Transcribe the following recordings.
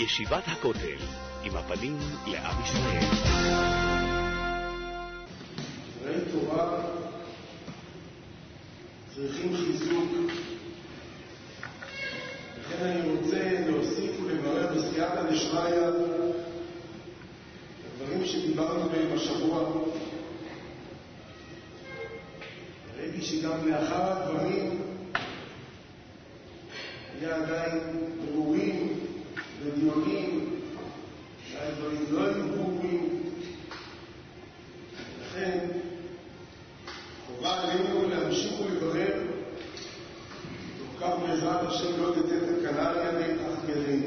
ישיבת הכותל, עם הפנים לעם ישראל. דברי תורה צריכים חיזוק, לכן אני רוצה להוסיף ולברר בסייעתא דשמיא הדברים שדיברנו בהם השבוע. ראיתי שגם לאחר הדברים היה עדיין ברורים ודיונים שהדברים לא היו ברורים, לכן חובה עלינו להמשיך ולברר, וכך בעזרת השם לא תתת תקלה על ידי תחת ידינו.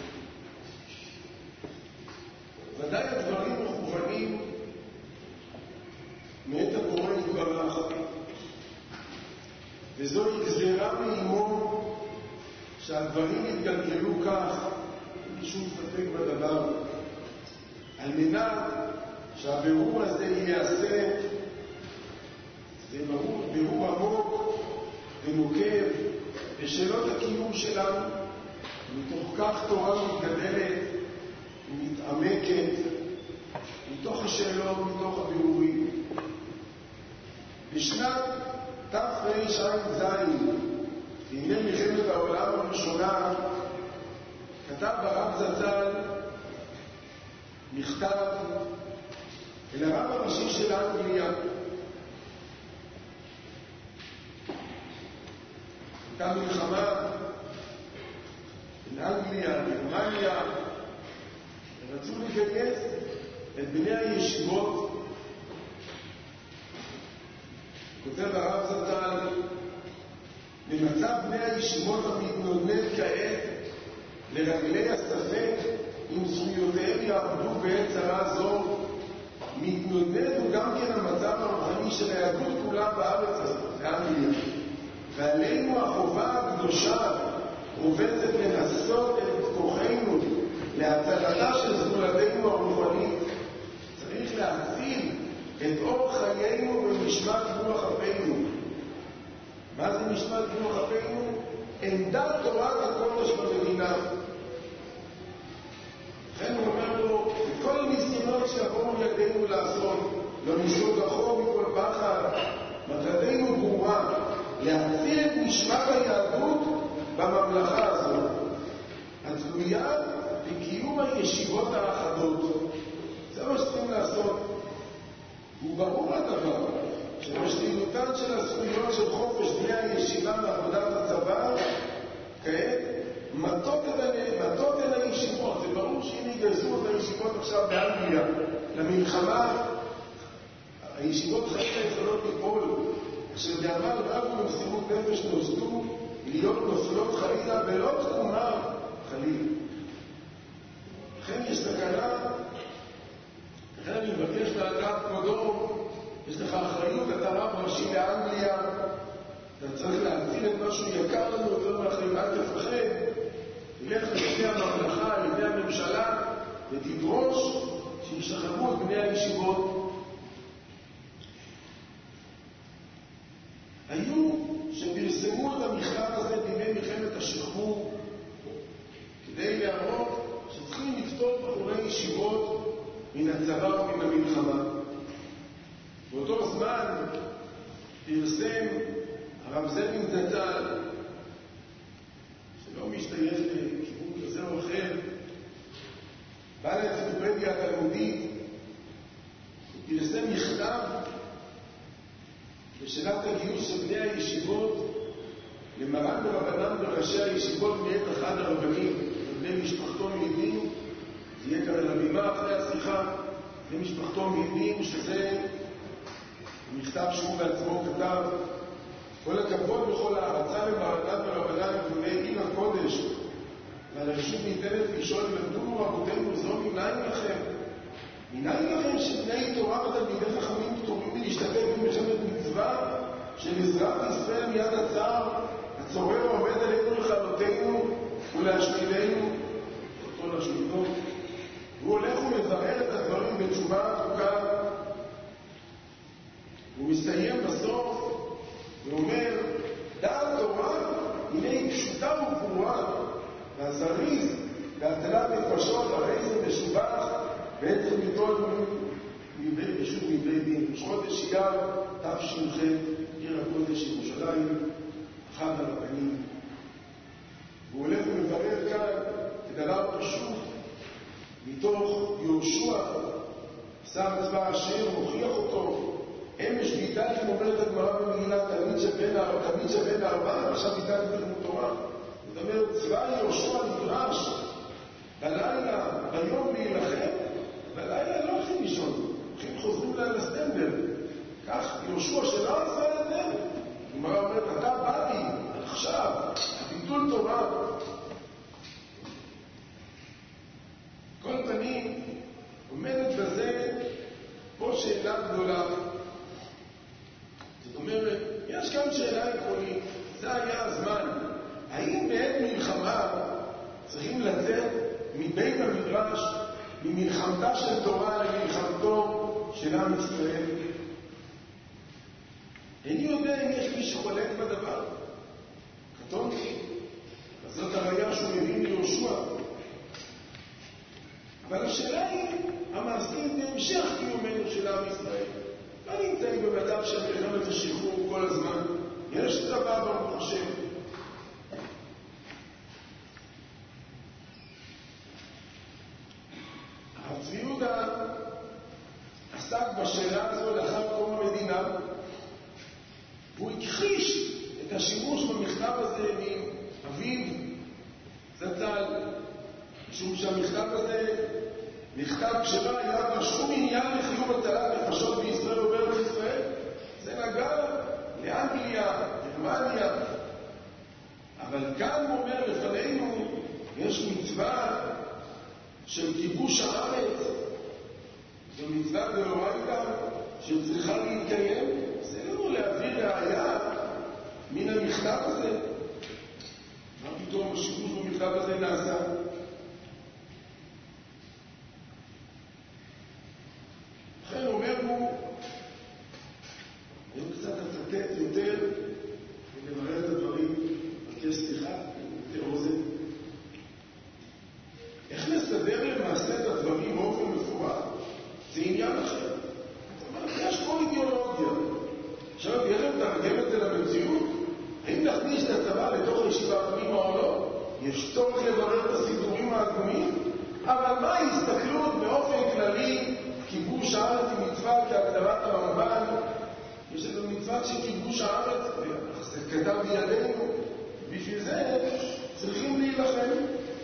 ודאי הדברים מכוונים מאת הבורא יתברך, וזוהי גזירה מאימו שהדברים יתגלגלו כך, אין שום ספק בדבר, על מנת שהבירור הזה ייעשה. זה בירור עמוק ונוקב בשאלות הקיום שלנו, ומתוך כך תורה מתגדלת ומתעמקת מתוך השאלות, מתוך הבירורים. בשנת תרע"ז, בימי מלחמת העולם הראשונה, כתב הרב זצ"ל מכתב אל הרב הראשי של אנגליה. הייתה מלחמה בין אנגליה וגרמניה, ורצו לגייס את בני הישיבות. כותב הרב זצ"ל, במצב בני הישיבות המתנודד כעת לרגלי הספק אם זכויותיהם יעבדו בעת צרה זו, מתנודד הוא גם כן המצב הרוחני של היהדות כולה בארץ הזאת, באנגליה. ועלינו החובה הקדושה רובצת לנסות את כוחנו להצלתה של זכויותינו הרוחנית. צריך להציל את אור חיינו ומשמעת רוח אפינו. מה זה משמעת רוח אפינו? עמדת תורת הקודש במדינה. לכן הוא אומר לו, את כל הניסיונות שיבואו ידינו לעשות, לא ניסות רחוב מכל פחד, מטרתנו ברורה, להציל את נשמת היהדות בממלכה הזאת, התלויה בקיום הישיבות האחדות. זה מה שצריכים לעשות. וברור הדבר שבשלילותן של הזכויות של חופש בני הישיבה מעבודת הצבא, כעת מטות אל הישיבות. זה ברור שאם יגייסו את הישיבות עכשיו באנגליה למלחמה, הישיבות חלילה יכולות ליפול, כשבעמל רב ומסירות נפש נוסדו להיות נופלות חלילה ולא תקומה חלילה. לכן יש סכנה. לכן אני מבקש להקראת כבודו, יש לך אחריות, אתה רב ראשי לאנגליה, אתה צריך להציל את משהו יקר לנו יותר מאחרים, אל תפחד, תלך לפני הממלכה, לפני הממשלה, ותדרוש שישחררו את בני הישיבות. היו שפרסמו את המכתב הזה בימי מלחמת השחרור כדי להראות שצריכים לפתור בחורי ישיבות מן הצבא ומן המלחמה. באותו זמן פרסם הרב זלמן זצ"ל, שלא משתייך לכיוון כזה או אחר, בעל האנציקלופדיה התלמודית, הוא פרסם מכתב בשאלת הגיוס של בני הישיבות למרן ורבנם וראשי הישיבות מאת אחד הרבנים ובני משפחתו מידים. זה יהיה כאן על הבימה אחרי השיחה. בני משפחתו מידים, שזה מכתב שהוא בעצמו כתב. כל הכבוד וכל הערצה למרנם ורבנם ובני עיר הקודש, ועל הרשות ניתנת לשאול למדו רבותינו זו מנין לכם? מנין לכם שבני תורה ותלמידי חכמים פטורים מלהשתתף במלחמת מצווה של עזרת ישראל מיד הצער הצורר עומד עלינו לכלותנו ולהשמידנו אותו לשמידו. הוא הולך ומברר את הדברים בתשובה עמוקה. הוא מסיים בסוף ואומר, דעת תורה הנה היא פשוטה וברורה, והזריז בהטלת נפשות, הרי זה משובח בעצם ליטול שוב מבית דין. ראש חודש אייר תש"ח, עיר הקודש ירושלים, אחד הרבנים. והוא הולך ומברר כאן כדבר פשוט מתוך יהושע, שר צבא השם, מוכיח אותו. אמש ביטלתם, אומרת הגמרא במגילה, תלמיד שבין הארבעה, עכשיו ביטלתם תלמוד תורה. זאת אומרת, צבא יהושע נדרש בלילה, ביום להילחם, בלילה לא הולכים לישון, חוזרים להם לסטנדר. כך יהושע שלא עשה לדרך. הגמרא אומרת, אתה בא לי עכשיו, ביטול תורה. כל פנים, עומדת בזה פה שאלה גדולה. זאת אומרת, יש כאן שאלה עקרונית, זה היה הזמן. האם בעת מלחמה צריכים לצאת מבית המדרש, ממלחמתה של תורה למלחמתו של עם ישראל? איני יודע אם יש מי שחולק בדבר. קטונתי. אז זאת הראיה שהוא מבין ליהושע. אבל השאלה היא, המעשים בהמשך קיומנו של עם ישראל. לא נמצאים במצב של מלחמת השחרור כל הזמן. יש צבא ברוך השם. הרב צבי יהודה עסק בשאלה הזו לאחר קום המדינה, והוא הכחיש את השימוש במכתב הזה מאביו זצ"ל, משום שהמכתב הזה נכתב כשלא היה בה שום עניין לחיוב הטלת נפשות בישראל ובארץ ישראל. זה נגע לאנגליה, גרמניה. אבל כאן הוא אומר לפנינו, יש מצווה של כיבוש הארץ, זו מצווה דאורייתא שצריכה להתקיים. זה לא להביא ראיה מן המכתב הזה. מה פתאום השימוש במכתב הזה נעשה? לכן אומר הוא, אני קצת אצטט יותר ונברר את הדברים, מבקש סליחה, יותר אוזן. איך נסדר למעשה את הדברים באופן מפורט? זה עניין אחר. זאת אומרת, יש פה אידיאולוגיה. עכשיו, איך נתרגם את זה למציאות? האם נכניס את הצבא לתוך הישיבה הפנימה או לא? יש צורך לברר את הסידורים העגומים? אבל מה ההסתכלות באופן כללי? כיבוש הארץ היא מצווה כהגדרת הרמב"ן. יש לנו מצווה של כיבוש הארץ, זה כתב בידינו. בשביל זה צריכים להילחם.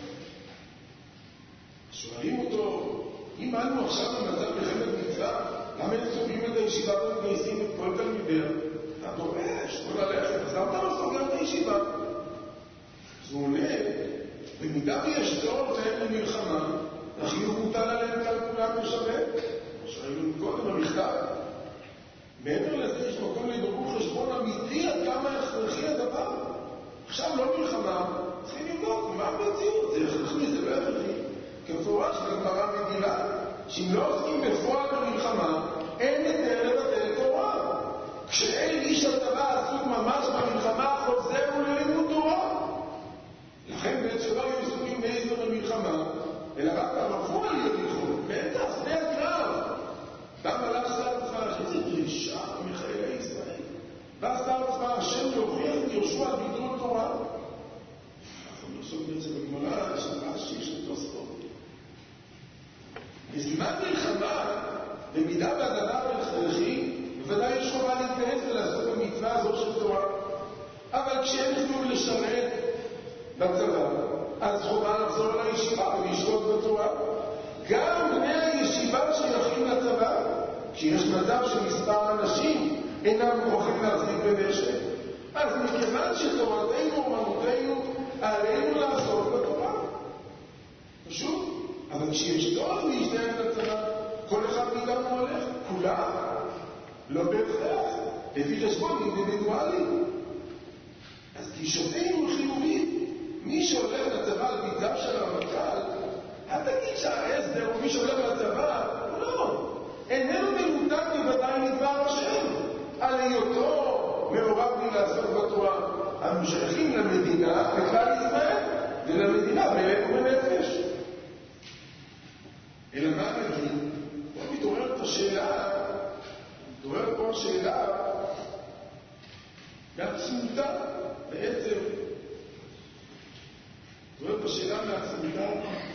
שואלים אותו, אם אנו עכשיו במצב מלחמת מצווה, למה הם סוגרים את הישיבה ומגייסים את כל תלמידיה? אתה דורש, כל הלכת, אז למה אתה לא סוגר את הישיבה? אז הוא עונה, במידה ויש צורך להם למלחמה, החיוב מוטל עליהם כלל כולם לשווה. שראינו קודם במכתב. מעבר לזה יש מקום לבירור חשבון אמיתי עד כמה הכרחי הדבר. עכשיו לא מלחמה, צריכים לבדוק מה המציאות, זה הכרחי, זה לא הכרחי. כמפורש בגמרא מגילה, שאם לא עוסקים בפועל במלחמה, אין היתר לבטל תורה. כשאין איש הצבא עסוק ממש במלחמה, חוזר ללימוד תורה. לכן בעת שלא היו עסוקים בעזר במלחמה, אלא רק בפועל יריחו, בטח, שדה הקרב. גם עליו שר צבא, איזה דרישה מחיילי ישראל. בא שר צבא השם להוכיח את יהושע ביטול תורה. אנחנו נחשוב בעצם בגמרא של רש"י, של תוספות. בזמן מלחמה, במידה והדבר הכרחי, בוודאי יש חובה להתגייס ולעשות במצווה הזו של תורה. אבל כשהם יכלו לשרת בצבא, אז חובה לחזור לישיבה ולשתות בתורה. גם בני הישיבה שייכים לצבא, כשיש מצב שמספר אנשים אינם מוכרחים להחזיק בנשק, אז מכיוון שתורתנו אומנותנו עלינו לעסוק בתורה. פשוט. אבל כשיש צורך להשתייך לצבא, כל אחד מאיתנו הולך, כולם, לא בהכרח, לפי חשבון אינדיבידואלי. אז גישתנו חיובית. מי שהולך לצבא על ביצה של הרמטכ"ל, אל תגיד שההסדר הוא מי שהולך לצבא, לא. איננו מנותק בוודאי מדבר השם, על היותו מעורב מלעסוק בתורה. אנו שייכים למדינה בכלל ישראל, ולמדינה בלב ובנפש. מעצמותה בעצם. זאת השאלה מעצמותה,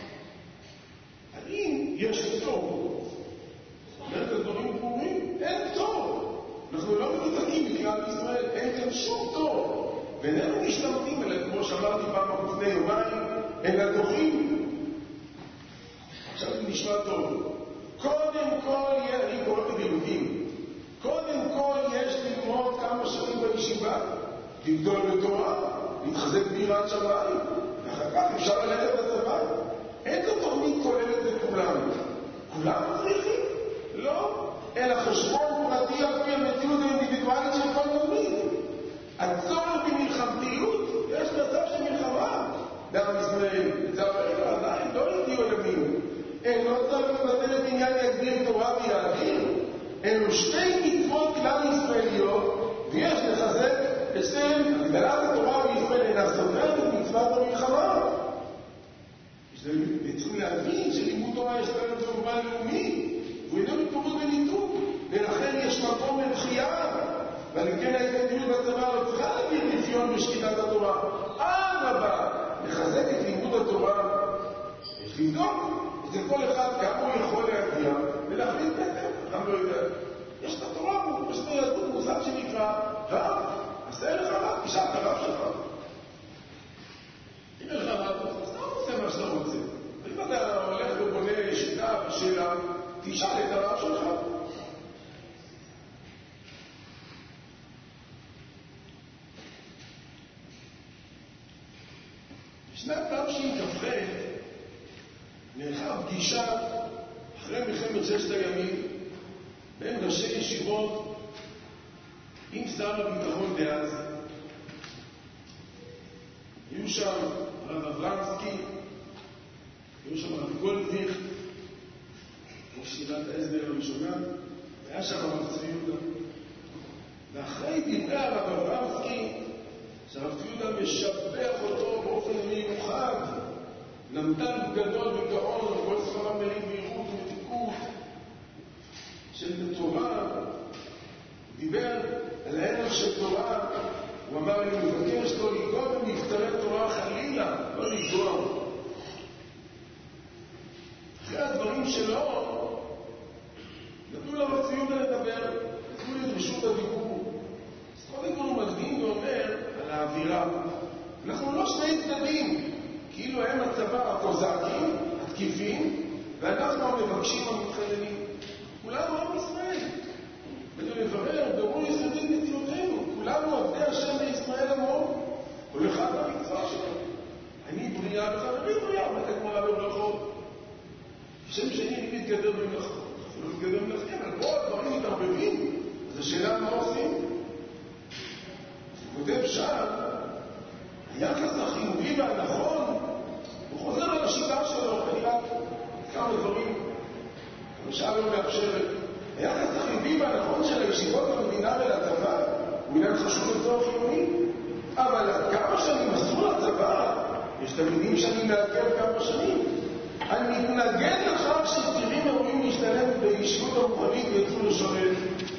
האם יש פטור? אומרת הדברים ברורים, אין פטור. אנחנו לא מנותקים מכלל ישראל, אין כאן שום פטור. ואיננו משתמטים, אלא כמו שאמרתי פעם לפני יומיים, אלא דוחים. עכשיו זה נשמע טוב. קודם כל, אני קורא בדילוגים, קודם כל יש ללמוד כמה שנים בישיבה, לגדול בתורה, להתחזק ביראת שמיים, ואחר כך אפשר ללכת לצבא. אין זו תוכנית כוללת לכולם. כולם צריכים? לא. אלא חשבון פרטי על פי המציאות האינדיבידואלית של כל תלמיד. הצורך במלחמתיות, יש מצב של מלחמה לעם ישראל. זה הרגע עדיין לא הגיעו למין. אין לא צריך לבטל את עניין יגדיר תורה ויעביר. אלו שתי מצוות כלל ישראליות, ויש לחזק בשם הגדלת התורה בישראל אינה סותרת את מצוות המלחמה. צריכים להבין שלימוד תורה יש כאן תרומה לאומית, והוא אינו מתפוררות בניתוק, ולכן יש מקום לבחייה. ועל כן ההתקדמות בצבא לא צריכה להביא רפיון בשקידת התורה. אדרבה, לחזק את לימוד התורה, יש לבדוק אצל כל אחד כמה הוא יכול להגיע ולהחליט בהתאם. אדם לא יודע, יש את התורה, יש את היהדות מושג שנקרא רב. עשה לך רב, תשאל את הרב שלך. אם יש לך רב, אז אתה עושה מה שאתה רוצה. ואם אתה הולך ובונה שיטה ושאלה, תשאל את הרב שלך. בשנת תשכ"ח נערכה פגישה אחרי מלחמת ששת הימים בין ראשי ישיבות עם שר הביטחון דאז. היו שם הרב אברמסקי, היו שם הרב גולדוויך, ישיבת ההסדר הראשונה, והיה שם הרב צבי יהודה. ואחרי דברי הרב אברמסקי, שהרב צבי יהודה משבח אותו באופן מיוחד, נמתן גדול וגאון, כל ספרה מלאים בהירות ומתיקות של תורה, דיבר על הערך של תורה. הוא אמר, אני מבקש לא לגוע במבטרי תורה חלילה, לא לגוע. אחרי הדברים שלו, נתנו לרב צבי יהודה לדבר, נתנו לי את רשות הדיבור. אז קודם כל הוא מקדים ואומר על האווירה. אנחנו לא שני צדדים, כאילו הם הצבא הקוזקים, התקיפים, ואנחנו המבקשים המתחננים. כולנו עם ישראל. כדי לברר, ברור יסודית מציאותנו. כולנו עבדי השם בישראל עמו, כל אחד במקצוע שלנו. אני בריאה וחברי בריאה, אומרת הגמרא בברכות. שם שני אני מתגדר במלאכות. אנחנו לא מתגדר במלאכתים, אבל פה הדברים מתערבבים. אז השאלה מה עושים? הוא כותב שם, היחס החיובי והנכון, הוא חוזר על השיטה שלו, אני רק כמה דברים, כמה שעה לא מאפשרת. היחס החיובי והנכון של הישיבות במדינה ולצבא, הוא עניין חשוב לצורך חיובי. אבל כמה שאני מסור לצבא, יש תלמידים שאני מעכב כמה שנים. אני מתנגד לכך שצעירים ראויים להשתלב בישיבות הרוחנית ויצאו לשרת.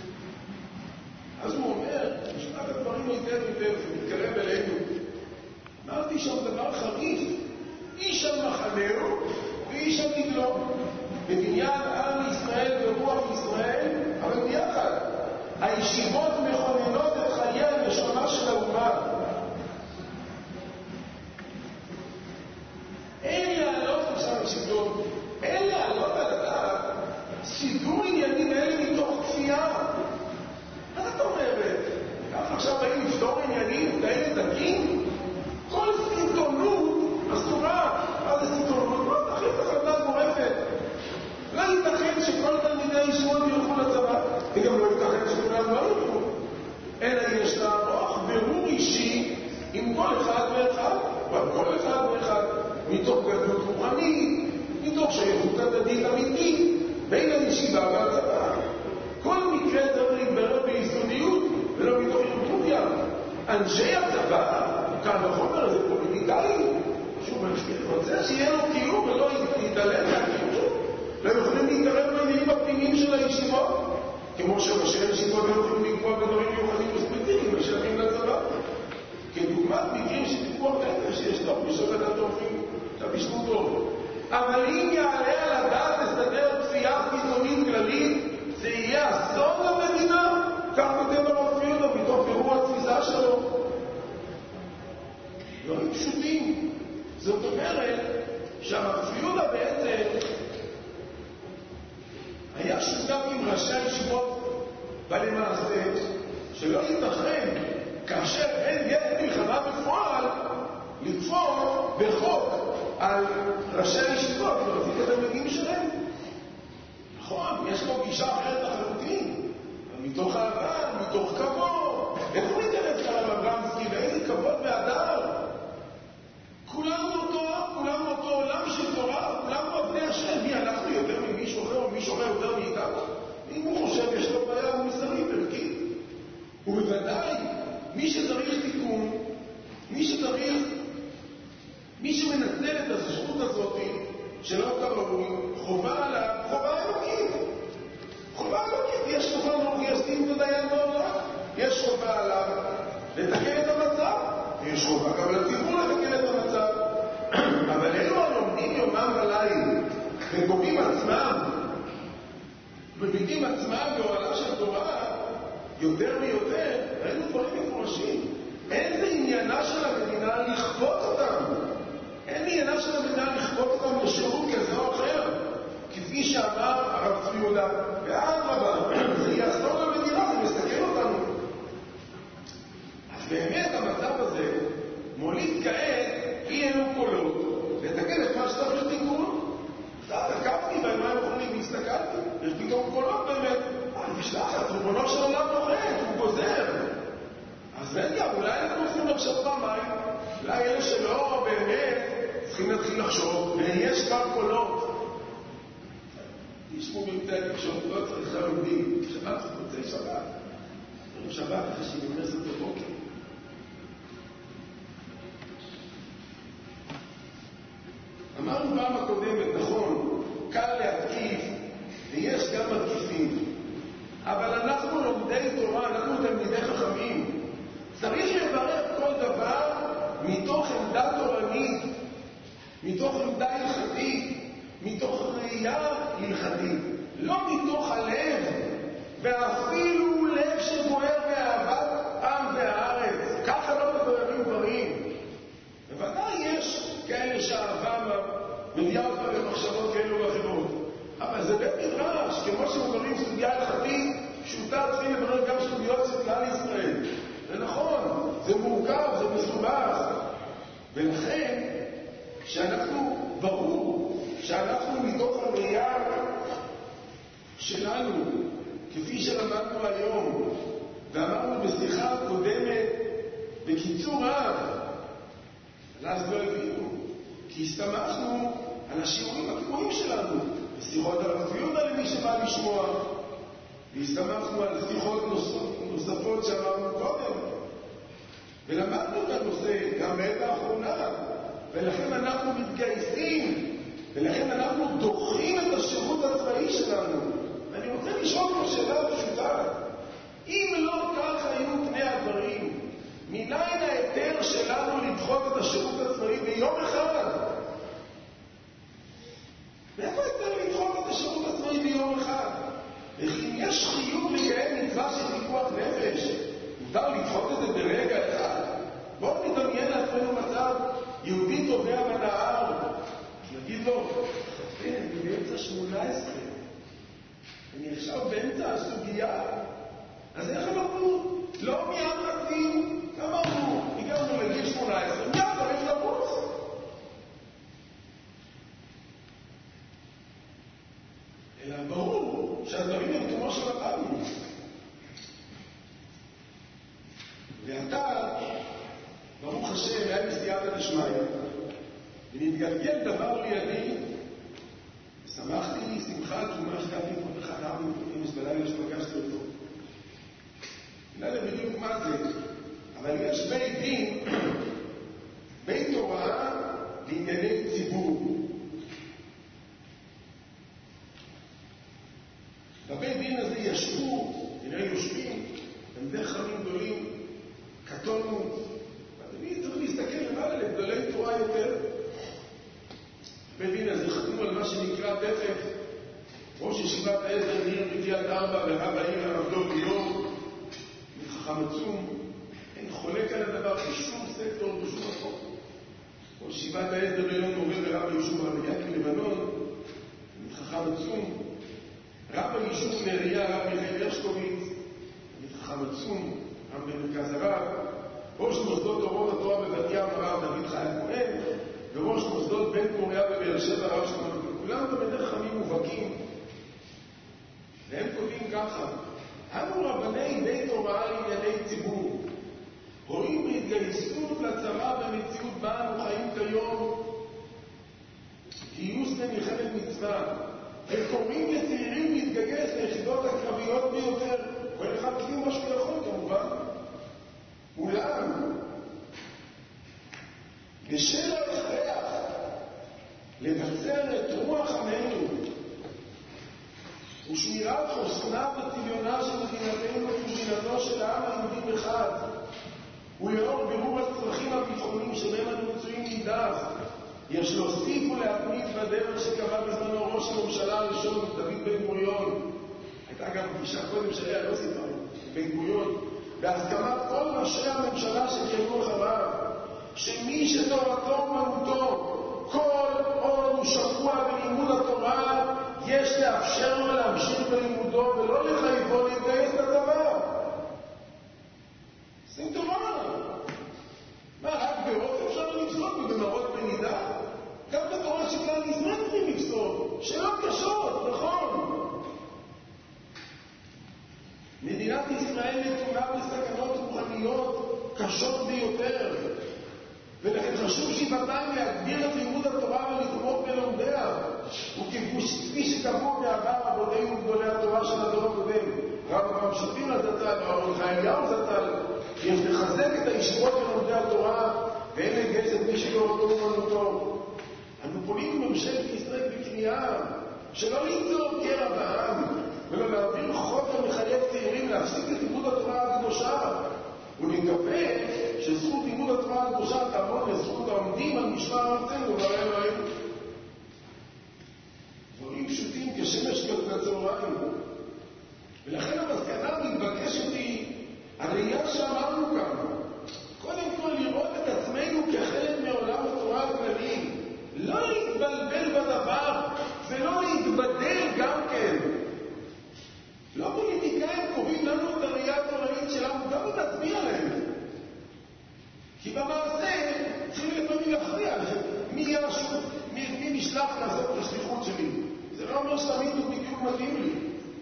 אז הוא אומר, נשמע את הדברים היטב היטב, מתקרב אלינו. אמרתי שם דבר חריף, איש על מחנהו ואיש על דגלו. בבניין עם ישראל ורוח ישראל, אבל ביחד. הישיבות מכוננות את חיי הנשמה של האומה. אין להעלות עכשיו השידור, אין להעלות על הדעת סידור עניינים אלה מתוך כפייה. מה זאת אומרת? כך עכשיו באים לפתור עניינים כאלה דקים? כל סיטונות אסורה. מה זה סיטונות? לא תחליט החלטה גורפת. לא ייתכן שכל תלמידי הישיבות ילכו לצבא, וגם לא ייתכן שכולם לא ילכו. אלא יש לערוך בירור אישי עם כל אחד ואחד, ועל כל אחד ואחד, מתוך גדלות רוחנית, מתוך שייכות הדדית אמיתית, בין הישיבה והצבא. כל מקרה צריך להתברר ביסודיות, ולא מתוך ערבוביה. אנשי הצבא, כאן בחומר הזה פוליטיקאי, שהוא רוצה שיהיה לו קיום ולא יתעלם מהקיום. לא יכולים להתערב בעניינים הפנימיים של הישיבות, כמו שראשי הישיבות לא יכולים לקבוע בדברים מיוחדים וספציפיים. בכירים משלמים לצבא. כדוגמת מקרים שתפקוח נפש, שיש לו בשעות התורפים, תשמעו טוב. אבל אם יעלה על הדעת לסדר כפייה חיצונית כללית, זה יהיה אסון למדינה, כך כותב הרב פרידמן מתוך אירוע התפיסה שלו. דברים פשוטים. זאת אומרת שהרב פרידמן בעצם היה שותף עם ראשי הישיבות בלמעשה שלא ייתכן כאשר אין עת מלחמה בפועל לכפור בחוק על ראשי הישיבות ולהוציא את התלמידים שלהם. נכון, יש לו גישה אחרת לחלוטין, מתוך אהבה, מתוך כבוד. איך הוא ניתנת לרב אברמסקי ואיזה כבוד והדר? כולנו אותו עולם של תורה, כולנו עבדי השם. מי אנחנו יותר ממישהו אחר או מישהו אחר יותר מאיתנו? אם הוא חושב יש לו בעיה מוסרית ערכית. ובוודאי מי שצריך תיקון, מי שמנצל את הזכות הזאת שלא כראוי, חובה עליו, חובה אלוקית. יש חובה מורגסים ודיין בעולם. יש חובה עליו לתקן את המצב. יש חובה גם לציבור לתקן את המצב. אבל אלו הלומדים יומם וליל וקובעים עצמם, מבינים עצמם באוהלה של תורה יותר ויותר, אלו דברים מפורשים. אין זה עניינה של המדינה לכפות אותם. אין עניינה של המדינה לכפות אותם לשירות כזה או אחר. כפי שאמר הרב צבי יהודה, ואדרבה, זה יעזור למדינה, זה מסתכל אותנו. אז באמת המצב הזה מוליד כעת אי אלו קולות, לתקן את מה שצריך תיקון. תקפתי במה יכולים, הסתכלתי, יש פתאום קולות באמת, משלחת, ריבונו של עולם נוחת, הוא גוזר. אז רגע, אולי אנחנו צריכים לחשוב פעמיים, אולי אלה שלא באמת צריכים להתחיל לחשוב, ויש כבר קולות. תשמעו במתי התקשורת, לא צריך להודים, שבת, חוצי שבת. שבת, אחרי שהיא נכנסת בבוקר. אמרנו פעם הקודמת, נכון, קל להתקיף, ויש גם מתקיפים. אבל אנחנו לומדי תורה, אנחנו תלמידי חכמים. צריך לברר כל דבר מתוך עמדה תורנית, מתוך עמדה הלכתית, מתוך ראייה הלכתית, לא מתוך הלב, ואפילו לב שבוער באהבת עם והארץ. ככה לא מבררים דברים. בוודאי יש כאלה שהאהבה מביאה אותה במחשבות כאלו ואחרות. אבל זה בית מדרש, כמו שמדברים סוגיה הלכתית, פשוטה צריכים לברר גם סוגיות של כלל ישראל. זה נכון, זה מורכב, זה מסובך. ולכן, ברור שאנחנו מתוך הראייה שלנו, כפי שלמדנו היום, ואמרנו בשיחה קודמת, בקיצור רב, אז לא הבינו, כי הסתמכנו על השיעורים הקבועים שלנו, בשיחות על הרב למי שבא לשמוע, והסתמכנו על שיחות נוספות שאמרנו קודם, ולמדנו את הנושא גם בעת האחרונה, ולכן אנחנו מתגייסים, ולכן אנחנו דוחים את השירות הצבאי שלנו. ואני רוצה לשאול פה שאלה פשוטה, אם לא כך היו פני הדברים, מניין ההיתר שלנו לדחות את השירות הצבאי ביום אחד? מאיפה היתר לדחות את השירות הצבאי ביום אחד? וכי אם יש חיוב לקיים מצווה של פיקוח נפש, מותר לדחות את זה ברגע אחד? בואו נדמיין לעצמנו מצב יהודי טובע בנהר, נגיד לו, אני באמצע 18, אני עכשיו באמצע הסוגיה, אז איך אמרנו? לא מיד רצים, אמרנו, הגענו לגיל 18, מיד צריך לבוץ. אלא ברור שהדברים הם כמו שלמדנו. ואתה, ברוך השם, היה בסייעתא דשמיא, ונתגלגל דבר לידי, שמחתי שמחה תרומה שגפתי כל אחד העם אמש בלילה שפגשתי אותו. לא יודע בדיוק מה זה, אבל יש בית דין, בית תורה לענייני ציבור. בבית דין הזה ישבו, יושבים, הם די חכמים גדולים, תכף. ראש ישיבת העזר ניר בקריית ארבע ורב העיר הרב דב ליאור, חכם עצום, אין חולק על הדבר בשום סקטור ובשום מקום. ראש ישיבת העזר עליון מורה ורב היישוב רבי יעקב לבנון, חכם עצום, רב היישוב נריה הרב מיכאל הרשקוביץ, חכם עצום, גם במרכז הרב, ראש מוסדות אורות התורה בבת ים הרב דוד חי הכהן, וראש מוסדות בן פוריה בבאר שבע הרב שלמה, כולם במדר חמים מובהקים. והם כותבים ככה: אנו רבני בית הוראה לענייני ציבור, רואים בהתגייסות לצבא במציאות בה אנו חיים כיום גיוס למלחמת מצווה, וקוראים לצעירים להתגייס ליחידות הקרביות ביותר, כל אחד כלי מה שהוא יכול כמובן. אולם בשל ההכרח לבצר את רוח עמנו ושמירת חוסנה וצביונה של מדינתנו ומדינתו של העם היהודי מחד, ולאור בירור הצרכים הביטחוניים שבהם אנו מצויים מאידך, יש להוסיף ולהתמיד בדרך שקבע בזמנו ראש הממשלה הראשון דוד בן גוריון. הייתה גם פגישה קודם שהיה לא סיפרנו בן גוריון, בהסכמת כל ראשי הממשלה שכיהנו אחריו, שמי שתורתו אומנותו כל עוד הוא שקוע בלימוד התורה יש לאפשר לו להמשיך בלימודו ולא לחייבו להתגייס לצבא. זה תורה. מה, רק ברוב אפשר לפסוק ובמרות בנידה? גם בתורה שכלל נזמן צריכים לפסוק. שאלות קשות, נכון. מדינת ישראל נתונה בסכנות רוחניות קשות ביותר, ולכן חשוב שבעתיים להגביר את לימוד התורה ולתמוך בלומדיה, וכפי שקבעו בעבר רבותינו גדולי התורה של הדור הקודם, רב אברהם שפירא זצ"ל ואהרון חיים אליהו זצ"ל, יש לחזק את הישיבות של לומדי התורה ואין לגייס את מי שתורתו אומנותו. אנו פונים לממשלת ישראל בכניעה שלא ליצור קרע בעם ולא להעביר חוק המחייב צעירים להפסיק את לימוד התורה הקדושה, ונקווה שזכות לימוד התורה הקדושה תעמוד לזכות העומדים על משמר ארצנו ובעלי אלוהינו. דברים פשוטים כשמש בצהריים, ולכן המסקנה מתבקשת היא הראייה שאמרנו כאן, קודם כל לראות את עצמנו כחלק מעולם התורה הכללי, לא להתבלבל בדבר ולא להתבדל גם כן. לא פוליטיקאים קובעים לנו את הראייה התורנית שלנו, גם נצביע להם, כי במעשה צריכים לפעמים להכריע מי נשלח לעשות את השליחות שלי. זה לא אומר שתמיד הוא בדיוק מתאים לי.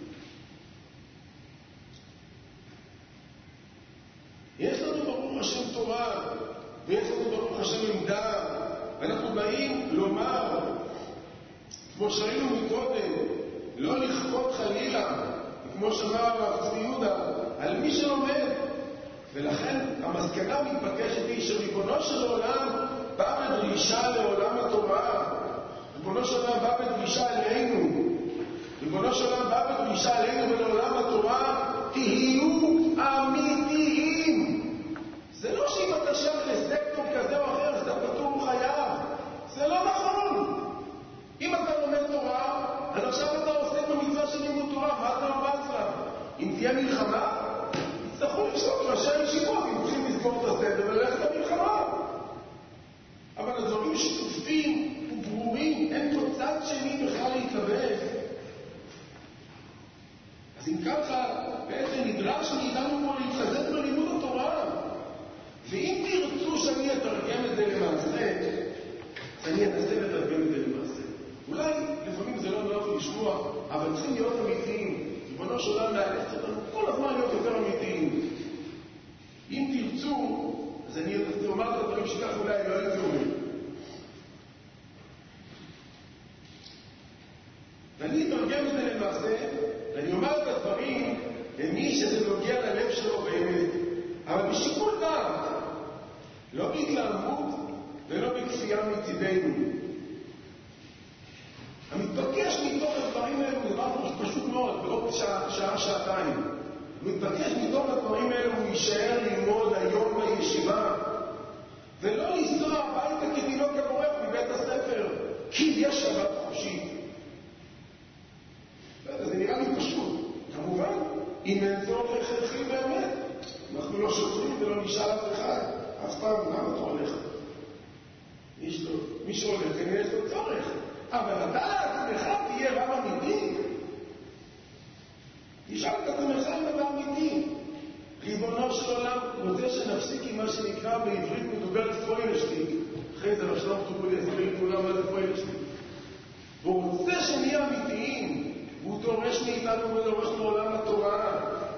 יש לנו ברוך השם תורה ויש לנו ברוך השם עמדה, ואנחנו באים לומר כמו שראינו מקודם, לא לכפות חלילה כמו שאמר הרב צבי יהודה על מי שלומד. ולכן המסקנה מתבקשת היא שריבונו של עולם בא בדרישה לעולם התורה, ריבונו של עולם בא בדרישה אלינו, ריבונו של עולם בא בדרישה אלינו ולעולם התורה, תהיו אמיתיים. זה לא שאם אתה שם לסקטור כזה או אחר אז אתה פטור חייב, זה לא נכון. אם אתה לומד תורה אז עכשיו אתה עושה במצווה של לימוד תורה, מה אתה לא בצרה? אם תהיה מלחמה יצטרכו לשאול ראשי הישיבות אם צריכים לסגור את הסדר וללכת למלחמה, אבל הדברים שטופים וברורים, אין פה צד שני בכלל להתלבט. אז אם ככה בעצם נדרש מאיתנו פה להתחזק בלימוד התורה, ואם תרצו שאני אתרגם את זה למעשה אז אני אנסה לתרגם את זה למעשה. אולי לפעמים זה לא נוח לשמוע, אבל צריכים להיות אמיתיים. ריבונו של עולם מאלץ אותנו כל הזמן להיות יותר אמיתיים. אם תרצו אז אני אומר את הדברים שכך אולי לא הייתי אומר. ואני אתרגם את זה למעשה, ואני אומר את הדברים למי שזה נוגע ללב שלו באמת, אבל בשיקול דעת, לא בהתלהמות ולא בכפייה מצידנו. המתבקש מתוך הדברים האלו דבר פשוט מאוד, בעוד שעה, שעתיים. המתבקש מתוך הדברים האלו הוא יישאר ללמוד היום בישיבה, ולא לנסוע הביתה כתינוק הבורח מבית הספר, כי יש שבת חופשית. נשאל אף אחד, אף פעם, למה אתה הולך? מי שהולך, כנראה יש לו צורך. אבל אתה לעצמך תהיה רב אמיתי? תשאל את עצמך דבר אמיתי. ריבונו של עולם רוצה שנפסיק עם מה שנקרא בעברית מדוברת פוילשטיק. אחרי זה לשלום תוכלי להסביר לכולם מה זה פוילשטיק. והוא רוצה שנהיה אמיתיים. והוא דורש מאיתנו ודורש מעולם התורה.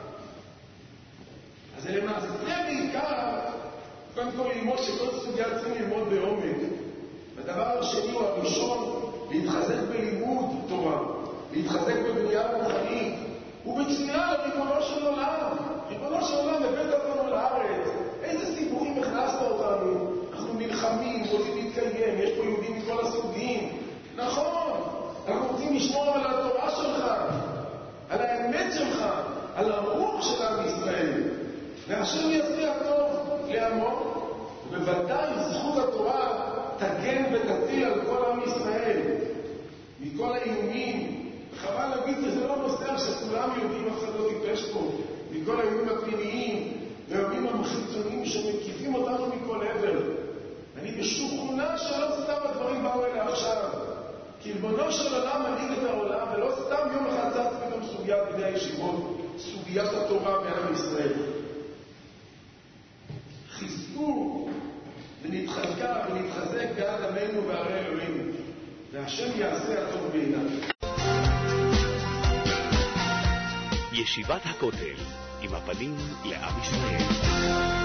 אז זה למעשה בעיקר, קודם כל ללמוד שכל סוגיה צריכים ללמוד בעומק. והדבר השני הוא הראשון, להתחזק בלימוד תורה, להתחזק בבנייה רוחנית, ובתפילה לריבונו של עולם. ריבונו של עולם הבאת אותנו לארץ. איזה סיפורים הכנסת אותנו? אנחנו נלחמים, רוצים להתקיים, יש פה יהודים מכל הסוגים. נכון, אנחנו רוצים לשמור על התורה שלך, על האמת שלך, על הרוח של עם ישראל. והשם יעשה הטוב לעמו, ובוודאי זכות התורה תגן ותציל על כל עם ישראל מכל האיומים. חבל להגיד שזה לא נושא שכולם יודעים, אף אחד לא טיפש פה, מכל האיומים הפנימיים והאיומים החיצוניים שמקיפים אותנו מכל עבר. אני בשוכנע שלא סתם הדברים באו אלה עכשיו, כי ריבונו של עולם מנהיג את העולם, ולא סתם יום אחד צץ פתאום סוגיית בני הישיבות, סוגיית התורה בעם ישראל. חיזקו ונתחזקה ונתחזק בעד עמנו וערי אלוהים, והשם יעשה הטוב בעיניו. ישיבת הכותל עם הפנים לעם ישראל.